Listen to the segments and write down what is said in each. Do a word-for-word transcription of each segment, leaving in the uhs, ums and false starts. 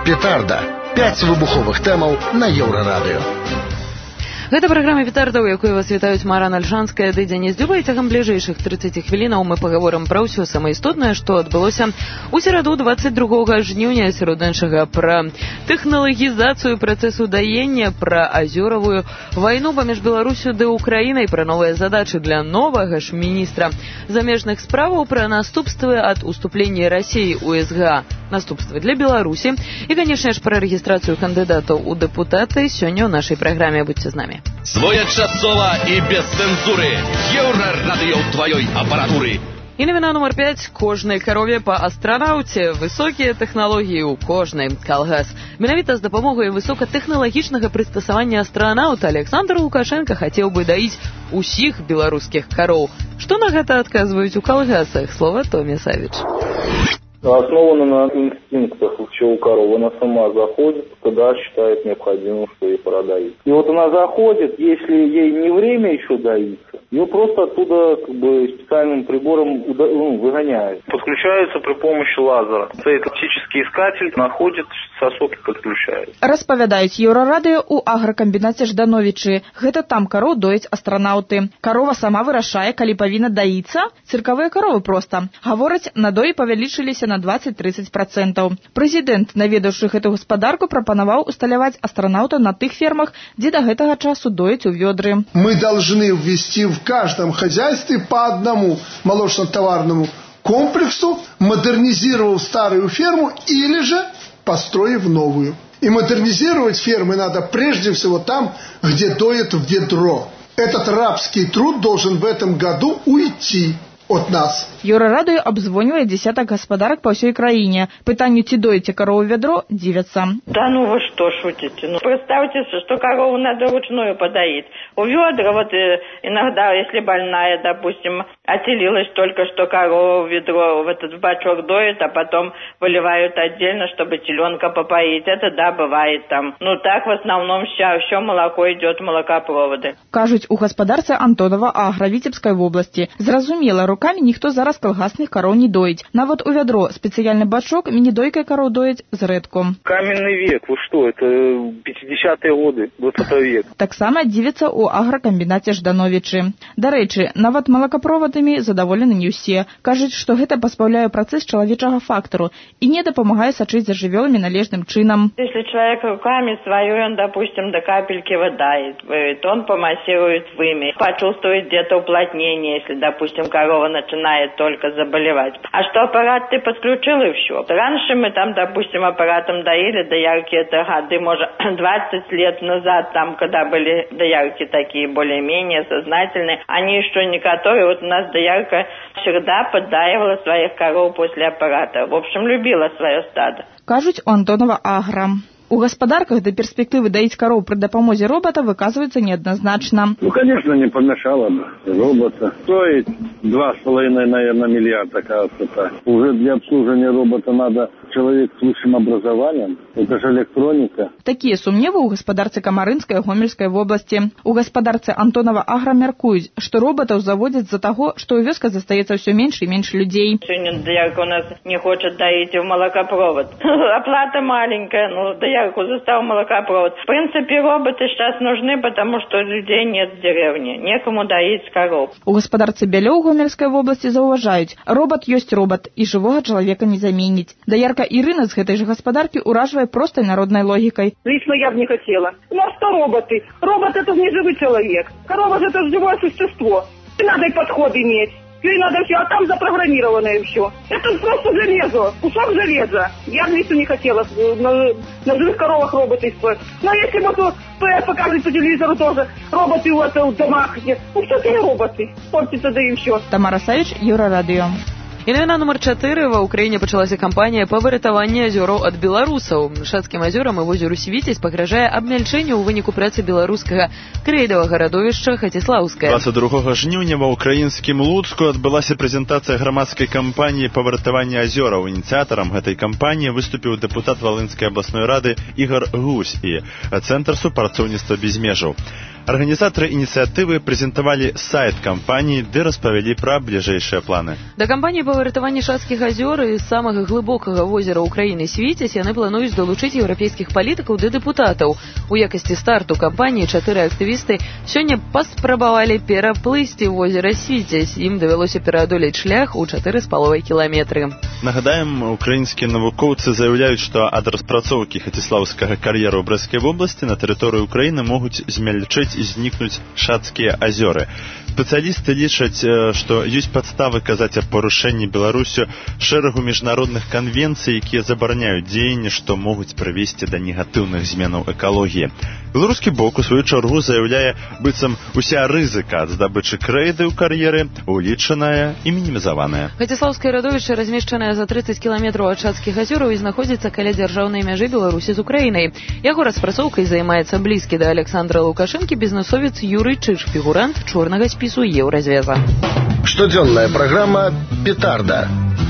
Петарда. Пяць выбуховых тэмаў на Еўрарадыё. Гэта праграма «Петарда», у якой вас вітаюць Марана Альшанская ды Дзяніс Дзюба, і цягам бліжэйшых трыццаці хвілінаў мы пагаворым пра ўсё самае істотнае, што адбылося ў сераду дваццаць другога жніўня, сярод іншага пра тэхналагізацыю працэсу даення, пра азёравую вайну паміж Беларусю ды Украінай, пра новыя задачы для новага ж міністра замежных справаў, пра наступствы ад уступлення Расіі ў СГА, наступствы для Беларусі і, канешне ж, пра рэгістрацыю кандыдатаў у дэпутаты сёння ў нашай праграме. Будьце з намі. Своечасова і без цэнзуры. Еўрарадыё ў тваёй апаратуры. І навіна нумар пяць. Кожнай карове па астранаўце. Высокія тэхналогіі ў кожнай. Калгас. Менавіта з дапамогай высокатэхналагічнага прыстасавання астранаўта Александр Лукашенко хацеў бы даіць усіх беларускіх кароў. Што на гэта адказваюць у калгасах? Слова Томе Савіч. Основана на инстинктах. Чего корова, она сама заходит, когда считает необходимым, что ей пора доить. И вот она заходит, если ей не время еще доиться, ее просто оттуда как бы специальным прибором ну, выгоняют. Подключается при помощи лазера. Этот оптический искатель находит сосок и подключает. Распавядаюць Еўрарадыё у агракамбінаце Ждановічы. Гэта там кароў дояць астранаўты. Карова сама вырашае, калі павінна даіцца. Цыркавыя каровы проста. Гавораць, надоі павялічыліся на дваццаць-трыццаць працэнтаў. Прэзідэнт, наведаўшы гэту гаспадарку, прапанаваў усталяваць астранаўта на тых фермах, дзе да гэтага часу дояць у вёдры. Мы должны ввести в каждом хозяйстве по одному молочно-товарному комплексу, модернизировав старую ферму или же построив новую. И модернизировать фермы надо прежде всего там, где доят ведро. Этот рабский труд должен в этом году уйти от нас. Еўрарадыё обзвонивает десяток господарок по всей краине. Пытанию, ці доите корову ведро, дивятся. Да ну вы что шутите? Ну, представьте, что корову надо ручную подоить. У ведра вот э, иногда, если больная, допустим, отелилась только что корова в ведро, в этот бачок доит, а потом выливают отдельно, чтобы теленка попоить. Это да, бывает там. Ну так в основном все, все молоко идет в молокопроводы. Кажуть у господарца Антонова Агра Витебской области. Зразумела, руками ніхто зараз колгасных коров не доить. Нават у ведро специальный бачок мини-дойкой коров доить зредко. Каменный век, вы что, это пятидесятые годы, двадцатого века. Так само дивится у агрокамбинате Ждановичи. До речи, нават молокопроводами задоволены не все. Кажуть, что это паспаўляе процесс человечего фактору и не допомагае сачыць за жывёламі належным чином. Если человек руками свою, он, допустим, до капельки выдает, он помассирует вымя, почувствует где-то уплотнение, если, допустим, корова начинает только заболевать. А что аппарат ты подключил и все. Раньше мы там, допустим, аппаратом доили доярки, это годы, может, двадцать лет назад, там, когда были доярки такие более-менее сознательные, они еще не которые. Вот у нас доярка всегда поддаивала своих коров после аппарата. В общем, любила свое стадо. Кажуть у Антонова Агра. У господарках до перспективы доить коров при допомозе робота выказывается неоднозначно. Ну, конечно, не помешало бы робота. Стоит два с половиной, наверное, миллиарда, кажется. Уже для обслуживания робота надо человек с высшим образованием. Это же электроника. Такие сумневы у господарцы Камарынской и Гомельской в области. У господарцы Антонова Агра мяркуюць, что роботов заводят за того, что у вёска застаецца все меньше и меньше людей. Сегодня доярка у нас не хочет доить в молокопровод. Оплата маленькая, ну, доярку застал молокопровод. В принципе, роботы сейчас нужны, потому что людей нет в деревне. Некому доить коров. У господарцы Бялёў Гомельской в области зауважаюць, робот есть робот, и живого человека не заменить. Доярка Ирина с этой же господарки ураживает простой народной логикой. Лично я бы не хотела. У нас что роботы? Робот — это не живой человек. Корова же — это живое существо. И надо и подход иметь. И надо все, а там запрограммированное все. Это просто железо, кусок железа. Я бы лично не хотела на, на живых коровах роботы использовать. Но если вот ПС показывает по телевизору тоже роботы вот в домах, где, ну все это не роботы. Портится, да и все. Тамара Савіч, Еўрарадыё. І навіна нумар чатыры. Ва ўкраіне пачалася кампанія па выратаванні азёраў ад беларусаў. Шацкім азёрам і возеру Свіцязь пагражае абмяльчэнне ў выніку працы беларускага крэйдавага радовішча Хаціслаўскае. двадцать другога жніўня ва ўкраінскім Луцку адбылася прэзентацыя грамадскай кампаніі па выратаванні азёраў. Ініцыятарам гэтай кампаніі выступіў дэпутат Валынскай абласной рады Ігар Гусь і Цэнтр супрацоўніцтва без межаў. Арганізатары ініцыятывы прэзентавалі сайт кампаніі, ды распавялі пра бліжэйшыя планы. Да кампаніі па па выратаванні шацкіх азёр і самага глыбокага возера ўкраіны Свіцязь яны плануюць далучыць еўрапейскіх палітыкаў ды дэпутатаў. У якасці старту кампаніі чатыры актывісты сёння паспрабавалі пераплысці возера Свіцязь. Ім давялося пераадолець шлях у чатыры з паловай кіламетры. Нагадаем, украінскія навукоўцы заяўляюць, што ад распрацоўкі хацеслаўскага кар'ера ў Брэсцкай вобласці на тэрыторыі Украіны могуць змяльчэць і знікнуць шацкія азёры. Спецыялісты лічаць, што ёсць падставы казаць аб парушэнні Беларусю шэрагу міжнародных канвенцый, якія забараняюць дзеянні, што могуць прывесці да негатыўных зменаў экалогіі. Беларускі бок, у сваю чаргу, заяўляе, быццам уся рызыка ад здабычы крэйды ў кар'еры улічаная і мінімізаваная. Хацеслаўскае радовішча размешчанае за трыццаць кіламетраў ад шацкіх азёраў і знаходзіцца каля дзяржаўнай мяжы Беларусі з Украінай. Яго распрацоўкай займаецца блізкі да Александра Лукашэнкі бізнесовец Юрый Чыж, фігурант чорнага спісу Еўразвяза. Штодзённая праграма «Петарда».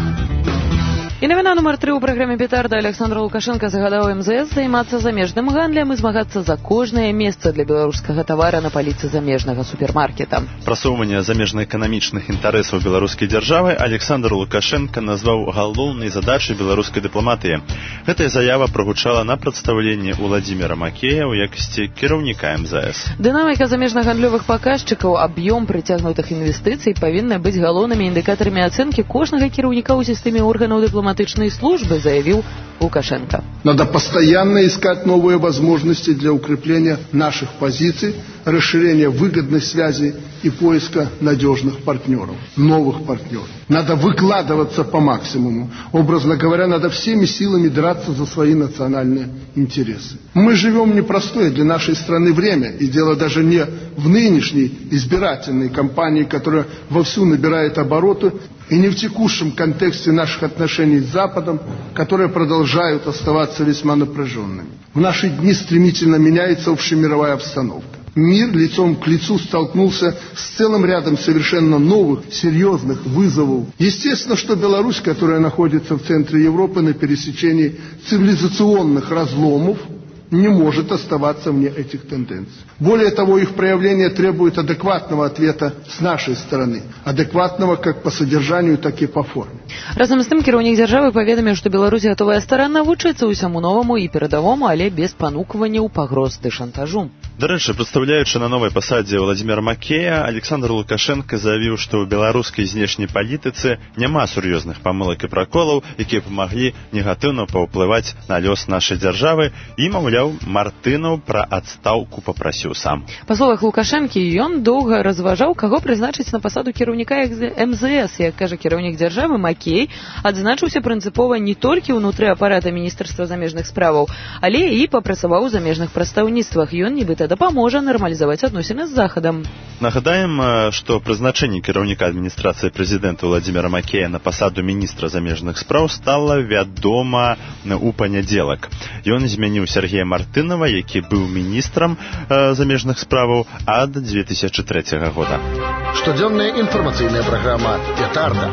І навіна нумар тры ў праграме «Петарда». Александр Лукашенко загадаў эм зэ эс займацца замежным гандлем і змагацца за кожнае месца для беларускага тавара на паліцы замежнага супермаркета. Прасоўванне замежна-эканамічных інтарэсаў беларускай дзяржавы Александр Лукашенко назваў галоўнай задачай беларускай дыпламатыі. Гэтая заява прагучала на прадстаўленні Уладзіміра Макея ў якасці кіраўніка эм зэ эс. Дынаміка замежна-гандлёвых паказчыкаў, аб'ём прыцягнутых інвестыцый павінна быць галоўнымі індыкатарамі ацэнкі кожнага кіраўніка ў сістэме органаў дыпламатыі службы, заявил Лукашенко. Надо постоянно искать новые возможности для укрепления наших позиций, расширения выгодных связей и поиска надежных партнеров, новых партнеров. Надо выкладываться по максимуму. Образно говоря, надо всеми силами драться за свои национальные интересы. Мы живем в непростое для нашей страны время, и дело даже не в нынешней избирательной кампании, которая вовсю набирает обороты, и не в текущем контексте наших отношений с Западом, которые продолжают оставаться весьма напряженными. В наши дни стремительно меняется общемировая обстановка. Мир лицом к лицу столкнулся с целым рядом совершенно новых, серьезных вызовов. Естественно, что Беларусь, которая находится в центре Европы на пересечении цивилизационных разломов, не может оставаться вне этих тенденций. Более того, их проявление требует адекватного ответа с нашей стороны. Адекватного как по содержанию, так и по форме. Разом з тым, кіраўнік дзяржавы паведаміў, што Беларусь гатовая старанна вучыцца ўсяму новаму і перадавому, але без панукванняў, пагроз ды шантажу. Дарэчы, прадстаўляючы на новай пасадзе Уладзіміра Макея, Александр Лукашенко заявіў, што ў беларускай знешняй палітыцы няма сур'ёзных памылак і праколаў, якія памаглі негатыўна паўплываць на лёс нашай дзяржавы, і, маўляў, Мартынаў пра адстаўку папрасіў сам. Па словах Лукашэнкі, ён доўга разважаў, каго прызначыць на пасаду кіраўніка эм зэ эс. Як кажа кіраўнік дзяржавы, Макей адзначыўся прынцыпова не толькі ўнутры апарата міністэрства замежных справаў, але і папрацаваў у замежных прадстаўніцтвах. Ён нібыта дапаможа нармалізаваць адносіны з Захадам. Нагадаем, што прызначэнне кіраўніка адміністрацыі прэзідэнта Уладзіміра Макея на пасаду міністра замежных спраў стала вядома ў панядзелак. Ён змяніў Сергея Мартынова, які быў міністрам э, замежных справаў ад две тысячи третьего года. Штодзённая інфармацыйная праграма «Петарда».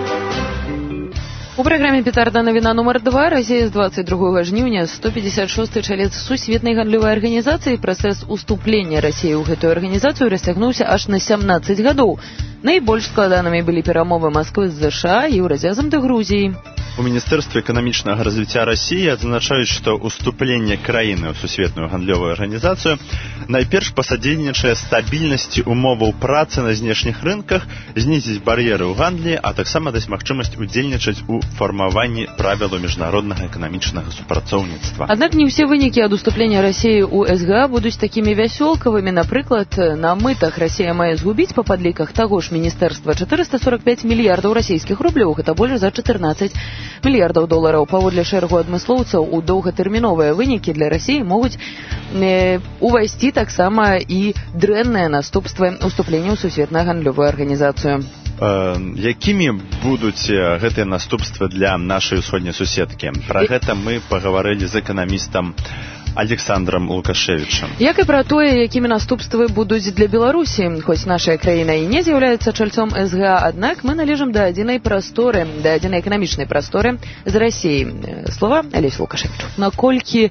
У праграме «Петарда» навіна нумар два. Расія з двадцать другого жніўня сто пятьдесят шесты чалец сусветнай гандлёвай арганізацыі. Працэс уступлення Расіі ў гэтую арганізацыю расцягнуўся аж на семнадцать гадоў. Найбольш складанымі былі перамовы Масквы з зэ ша, Еўразязам ды Грузіяй. У Міністэрстве эканамічнага развіцця Расіі адзначаюць, што уступленне краіны ў сусветную гандлёвую арганізацыю найперш пасадзейнічае стабільнасці умоваў працы на знешніх рынках, знізіць бар'еры ў гандлі, а таксама даць магчымасць удзельнічаць у фармаванні правілаў міжнароднага эканамічнага супрацоўніцтва. Аднак не ўсе вынікі ад уступлення Расіі ў эс гэ а будуць такімі вясёлкавымі. Напрыклад, на мытах Расія мае згубіць па падліках таго ж міністэрства четыреста сорок пять мільярдаў расійскіх рублёў, гэта больш за чатырнаццаць мільярдаў долараў. Паводле шэрагу адмыслоўцаў, у доўгатэрміновыя вынікі для Расіі могуць э, увайсці таксама і дрэнныя наступствы уступлення ў сусветную гандлёвую арганізацыю. Э, якімі будуць гэтыя наступствы для нашай усходняй суседкі? Пра гэта мы пагаварылі з эканамістам Александром Лукашевичем. Як і пра тое, якімі наступствы будуць для Беларусі. Хоць нашая краіна і не з'яўляецца чальцом эс гэ а, аднак мы належым да адзінай прасторы, да адзінай эканамічнай прасторы з Расіяй. Слова Алесь Лукашевичу. Наколькі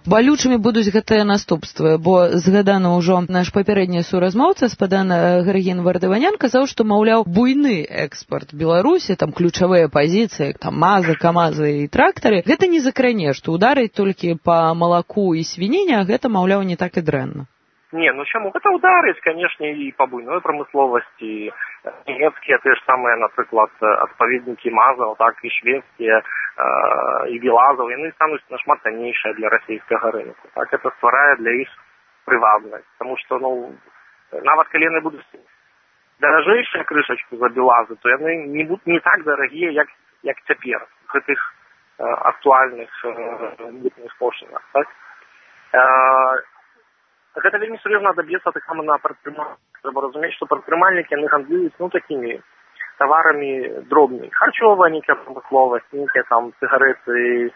балючымі будуць гэтыя наступствы, бо згаданы ўжо наш папярэдні суразмоўца спадан Грагін Вардаванян казаў, што, маўляў, буйны экспарт Беларусі, там ключавыя пазіцыі, там мазы, камазы і трактары, гэта не закране, што ударыць толькі па малаку і свініне, а гэта, маўляў, не так і дрэнна. Не, ну чаму? Гэта ударыць, канешне, і па буйной прамысловасці. Нямецкія тыя ж самыя, напрыклад, адпаведнікі мазаў, так, і шведскія, і белазаў, яны стануць нашмат таннейшыя для расійскага рынку. Так, это стварае для іх прывабнасць. Таму што, ну, нават калі яны будуць даражэйшыя крышачку за белазы, то яны не будуць не так дарагія, як, як цяпер, в гэтых актуальных мытных пошлінах, так? Гэта вельмі сур'ёзна адаб'ецца таксама на прадпрымальніках. Трэба разумець, што прадпрымальнікі яны гандлююць, ну, такімі таварамі дробнымі. Харчовая нейкая прамысловасць, нейкія там цыгарэты,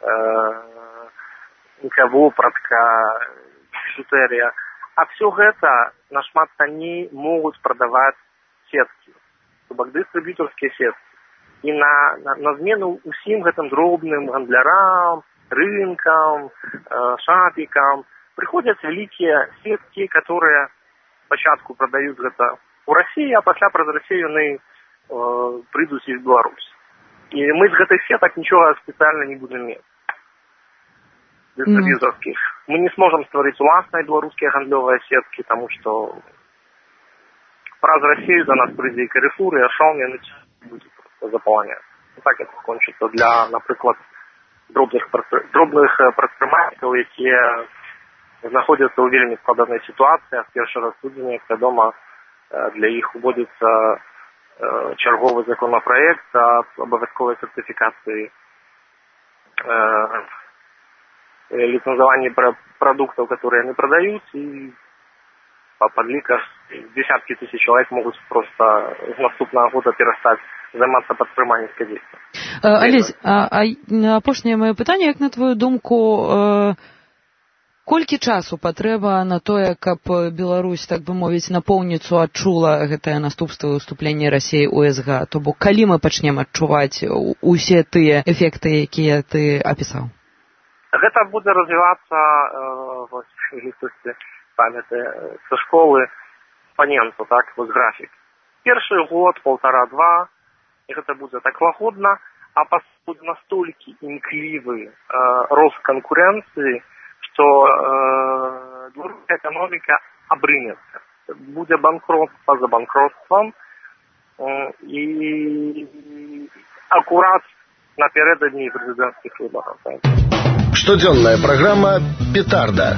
нейкая вопратка, бижутэрыя. А все гэта нашмат танней могуць прадаваць сеткі, дыстрыб'ютарскія сеткі. І на, на, на змену усім гэтым дробным гандлярам, рынкам, шапікам приходят великие сетки, которые спочатку продают это в России, а после праз Россию они э, придут из Беларуси. И мы с этой сеток ничего специально не будем иметь. Дистрибьюторских. Mm. Мы не сможем створить властные белорусские гандлевые сетки, потому что праз Россию за нас придет и Carrefour, и Ашон, и будет просто заполнять. Так это кончится для, например, дробных, дробных предпринимателей, которые знаходяцца ў вельмі складанай сітуацыі, а першы раз судзені, як вядома, для іх уводзіцца чарговы законапраект аб абавязковай сертыфікацыі ліцэнзаванні прадуктаў, которые яны прадаюць, і па падліках десяткі тысяч чалавек могуць проста з наступнага года перастаць займацца прадпрымальніцкай дзейнасцю. Алесь, а, а апошняе маё пытанне, як на твою думку, колькі часу патрэба на тое, каб Беларусь, так бы мовіць, напоўніцу адчула гэтае наступства ўступлення Расіі ў эс гэ? То бок, калі мы пачнем адчуваць усе тыя эфекты, якія ты апісаў? Гэта будзе развівацца, вось, хтосьці памятае, са школы па немцу, так, вось графік. Першы год, полтора-два, і гэта будзе так лагодна, а пасля будзе настолькі імклівы рост канкурэнцыі, что э, белорусская экономика обрынется. Будет банкротство за банкротством, э, и аккурат напередодні президентских выборов. Штодзённая программа «Петарда».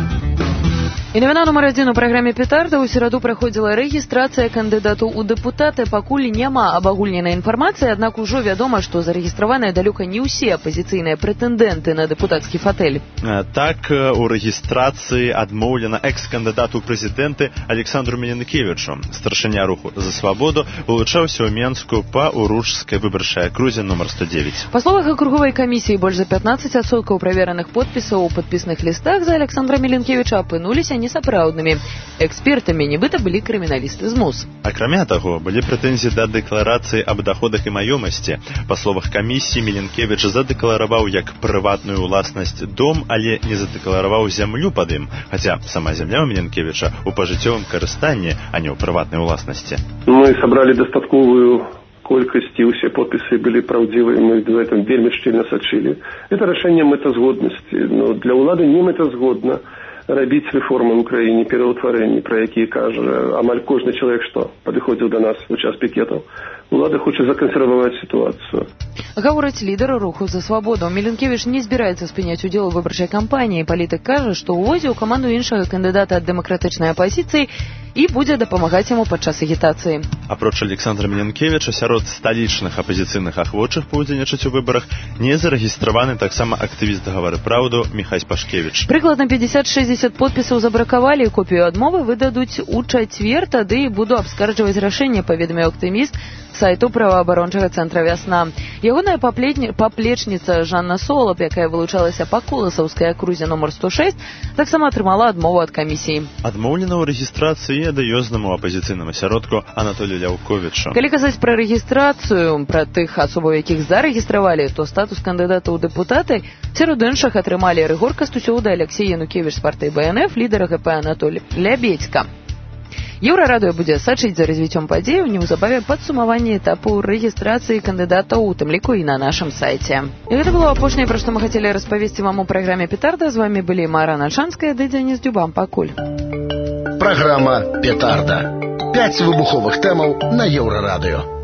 І навіна нумар адзін у праграме «Петарда». У сераду праходзіла рэгістрацыя кандыдату ў дэпутаты. Пакуль няма абагульненай інфармацыі, аднак ужо вядома, што зарэгістраваныя далёка не ўсе апазіцыйныя прэтэндэнты на дэпутацкі фатэль. Так, у рэгістрацыі адмоўлена экс-кандыдату ў прэзідэнты Александру Меленкевічу. Старшыня руху «За свабоду» вылучаўся ў Менску па уручскай выбарчай акрузе нумар сто девять. Па словах акруговай камісіі, больш за пятнадцать адсоткаў правераных подпісаў у падпісных лістах за Александра Меленкевіча апынуліся несапраўднымі. Экспертамі нібыта былі крыміналісты з МУС. Акрамя таго, былі прэтэнзіі да дэкларацыі аб даходах і маёмасці. Па словах камісіі, Меленкевіч задэклараваў як прыватную ўласнасць дом, але не задэклараваў зямлю пад ім, хаця сама зямля ў Меленкевіча ў пажыццёвым карыстанні, а не ў прыватнай уласнасці. Мы сабралі дастатковую колькасць, і ўсе подпісы былі праўдзівыя, мы в этом вельмі шчыльна сачылі. Это рашэнне мэтазгоднасці, но для ўлады не мэтазгодна рабіць рэформы ў краіне, пераўтварэнні, пра якія кажа амаль кожны чалавек, што падыходзіў да нас у час пікетаў. Улада хоча закансерваваць сітуацыю. Гаворыць лідар руху «За свабоду». Меленкевіч не збіраецца спыняць удзел у выбарчай кампаніі. Палітык кажа, што ўводзіў каманду іншага кандыдата ад дэмакратычнай апазіцыі і будзе дапамагаць яму падчас агітацыі. Апроч Александра Меленкевіча, сярод сталічных апазіцыйных ахвочых паўдзельнічаць у выбарах не зарэгістраваны таксама актывіст «Гавары праўду» Міхась Пашкевіч. Прыкладна пятьдесят-шестьдесят подпісаў забракавалі, копію адмовы выдадуць у чацвер, тады буду абскарджваць рашэнне, паведаміў актывіст сайту праваабарончага цэнтра «Вясна». Ягоная паплечніца Жанна Солап, якая вылучалася па Коласаўскай акрузе нумар сто шесть, таксама атрымала адмову ад камісіі. Адмоўлена ў рэгістрацыі адыёзнаму апазіцыйнаму асяродку Анатолію Ляўковічу. Калі казаць пра рэгістрацыю, пра тых асобаў, якіх зарэгістравалі, то статус кандыдата ў дэпутаты сярод іншых атрымалі Рыгор Кастусёў да Алексей Янукевіч з партыі Бэ Эн Эф, лідар гэ пэ Анатолій Лябедзька. Еўрарадыё будзе сачыць за развіццём падзей, неўзабаве падсумаванне этапу рэгістрацыі кандыдатаў, у тым ліку і на нашым сайце. І гэта было апошняе, пра што мы хацелі распавесці вам у праграме «Петарда». З вамі былі Марана Альшанская ды Дзяніс Дзюба. Пакуль. Праграма «Петарда». Пяць выбуховых тэмаў на Еўрарадыё.